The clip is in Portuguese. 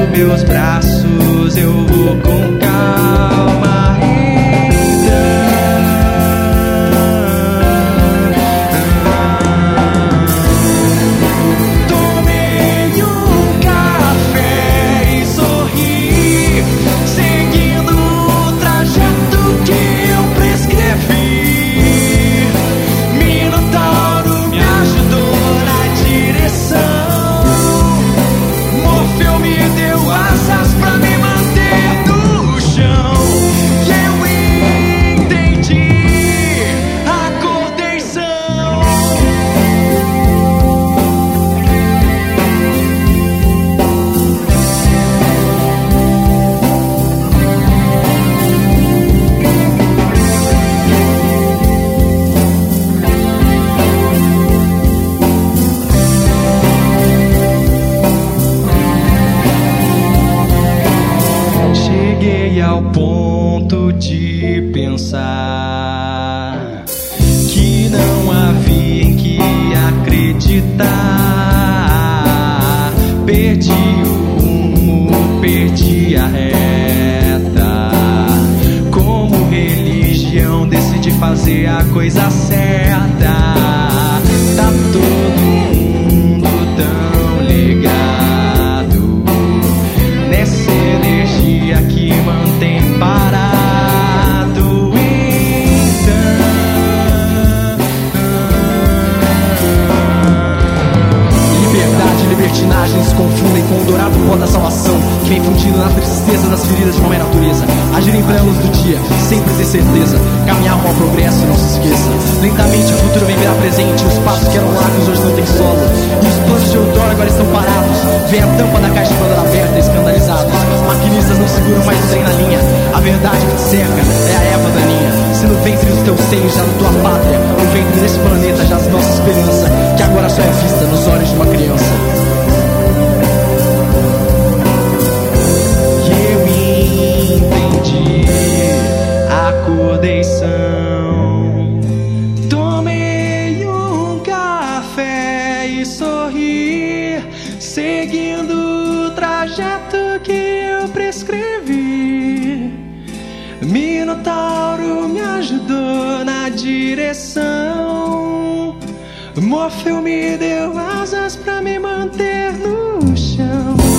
meus braços, eu vou com calma. Ao ponto de pensar que não havia em que acreditar. Perdi o rumo, perdi a reta. Como religião decidi fazer a coisa certa. Tá todo mundo tão ligado nessa energia que mantém parado. Liberdade e libertinagem se confundem com o dourado pó da salvação, que vem fundindo na tristeza das feridas de uma natureza. Agir em plena luz do dia, sempre ter certeza. Caminhar com o progresso, não se esqueça. Lentamente o futuro vem virar presente. Os passos que eram largos hoje não tem solo, e os planos de outrora agora estão parados. Vem a tampa da caixa de Pandora aberta, escandalizados. Maquinistas não seguram mais o trem na linha. A verdade que te cerca é a erva daninha. Se no ventre dos teus seios já na tua pátria, no ventre desse planeta já a nossa esperança, que agora só é vista nos olhos de uma criança. E eu entendi, acordei são. Tomei um café e sorri, seguindo o trajeto que eu prescrevi. Minotauro me ajudou na direção. Morfeu me deu asas pra me manter no chão.